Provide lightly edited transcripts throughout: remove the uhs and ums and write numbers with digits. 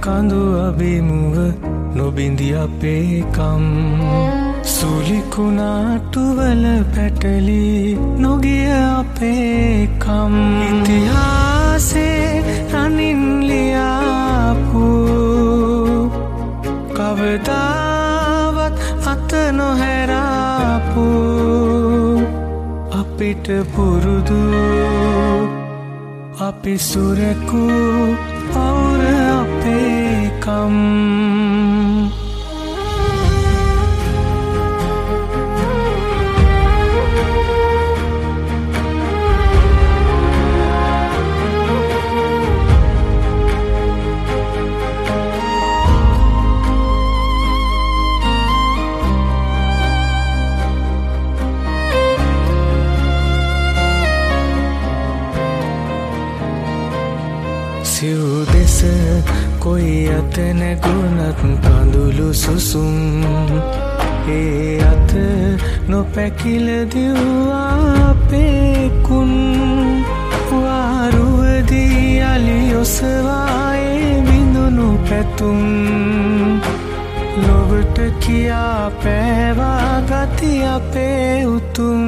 කඳු අබිමුව නොබිඳි අපේ කම් සුලි කුණාටුවල පැටලි නොගිය අපේ කම් ඉතිහාසේ රනින් ලියාපු කවදාවත් අත නොහැරාපු අපිට පුරුදු අපි සුරකු පවුර අපේ කම් සිව් දෙස කොයි අත නැගුණත් කඳුළු සුසුම් ඒ අත නොපැකිල දිව්වා අපේ කුන් වාරුවදී අලි ඔසවායේ විඳුණු පැතුම් ලොවට කියා පෑවා ගති අපේ උතුම්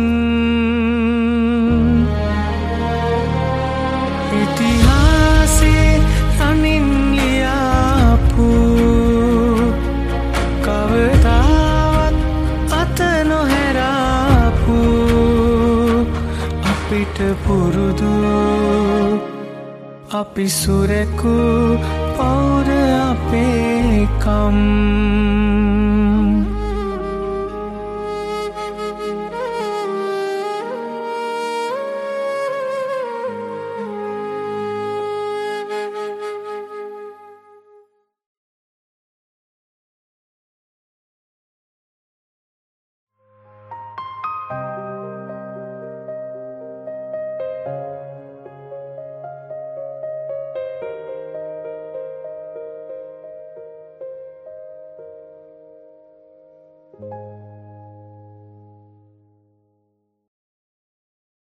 ඉතිහාසේ රනින් ලියාපු කවදාවත් අත නොහැරාපු අපිට පුරුදු අපි සුරකු පවුර අපේ කම්